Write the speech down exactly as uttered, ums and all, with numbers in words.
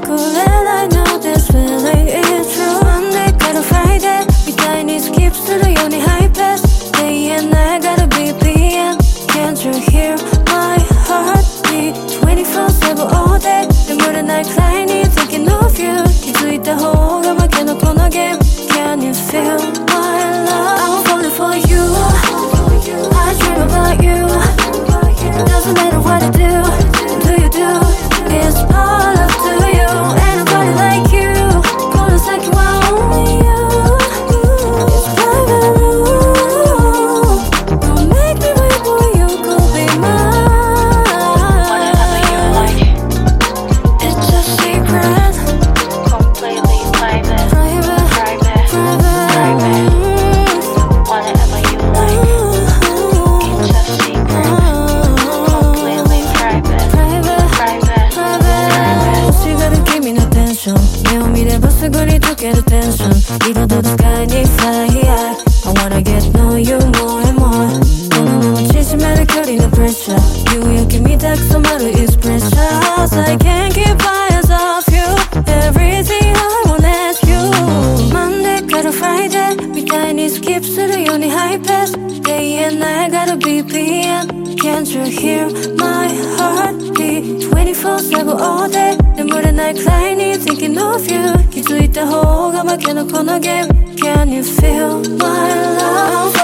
くれない No, this feeling is true Monday から Friday みたいにスキップするようにハイペース Day and night gotta beビーエム Can't you hear my heartbeat twenty-four seven all day 眠れないくらいに Thinking of you 気づいた方が負けのこのゲーム Can you feel my love I'm falling for you I dream about you Doesn't matter what I do Do you do It's all up to you Ain't nobody like you Gonna take you out only you It's private rule Don't make me wait for you Could be mine Whatever you like It's a secret Completely private Private Private Private Whatever you like It's a secret Completely private Private Private Private 欲しがる君のテンション目を見ればすぐに溶けるテンション彩るスカイに Fly high I wanna get know you more and more このまま縮める距離のプレッシャー夕焼け見たく染まる Is precious I can't keep eyes off you Everything I want is you Monday から Friday みたいにスキップするようにハイペース Day and night gotta beビーエム Can't you hear my heartbeat twenty-four seven all day 眠れないくらいに Thinking of you 気づいた方が負けのこのゲーム Can you feel my love